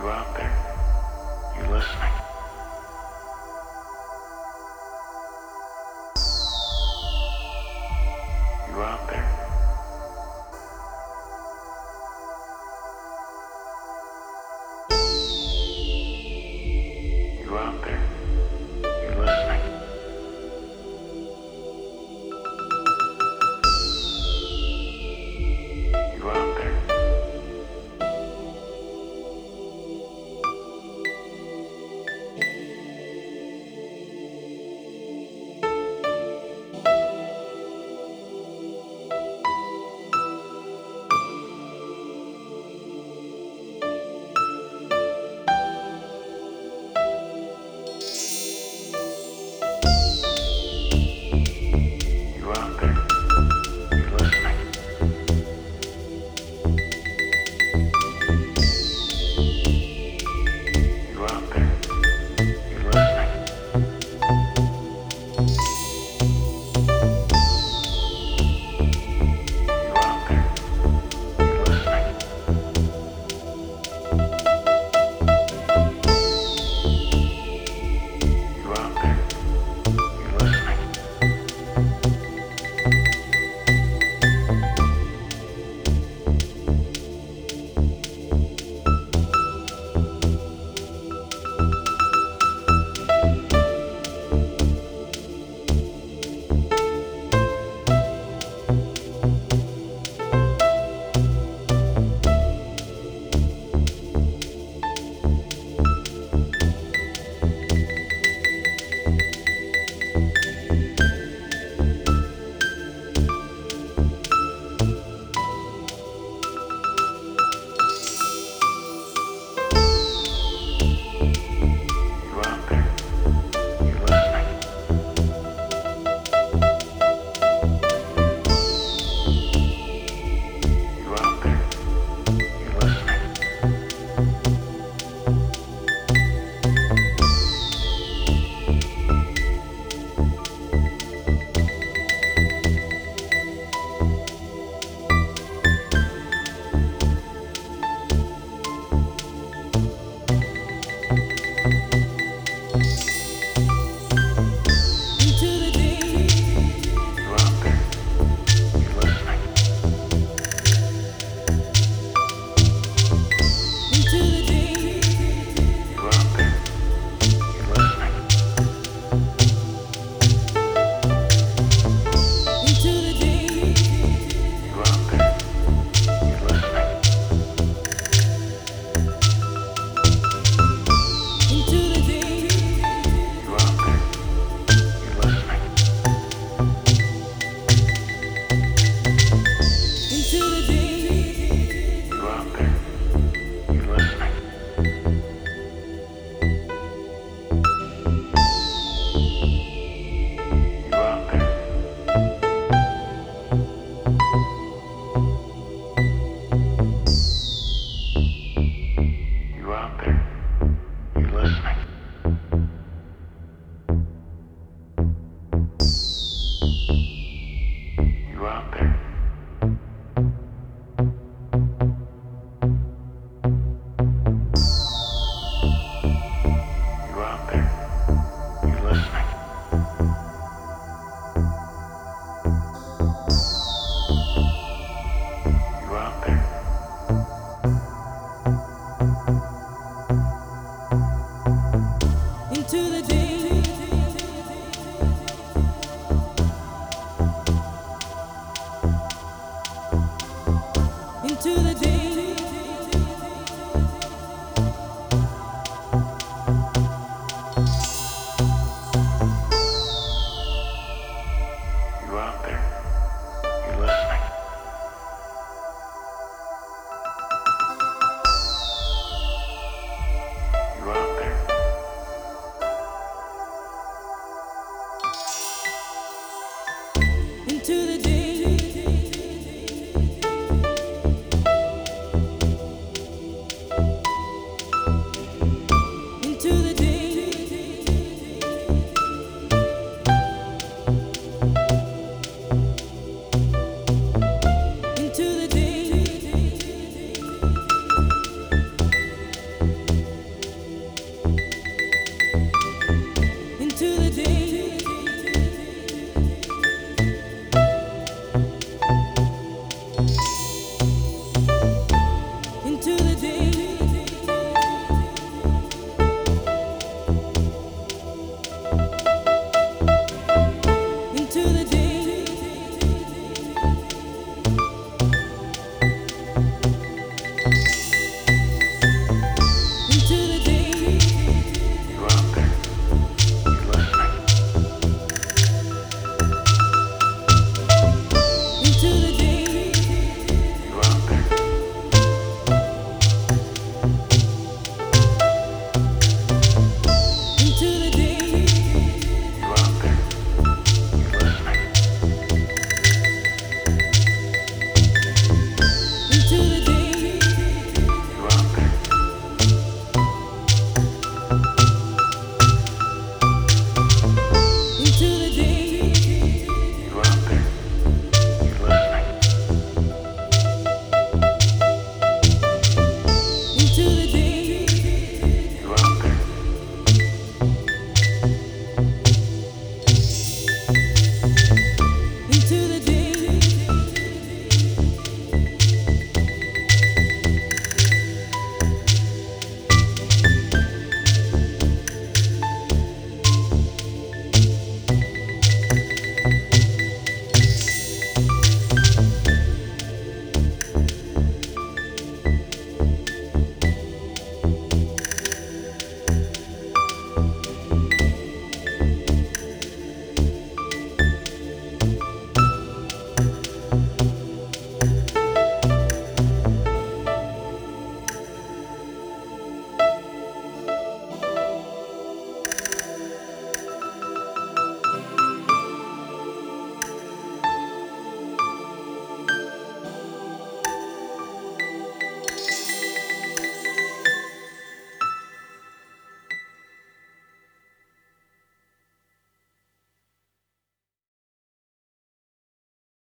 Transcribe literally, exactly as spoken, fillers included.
You out there? You listening? You out there? You out there? You listening? You out there? You out there? You listening? You out there? You listening? You out there? You listening? You out there? You listening? You out there? You listening? You out there? You listening? You out there? You listening? You out there? You listening? You out there? You listening? You out there? You listening? You out there? You listening? You out there? You out there? You listening? You out there? You out there? You listening? You out there? Into the day, into the day.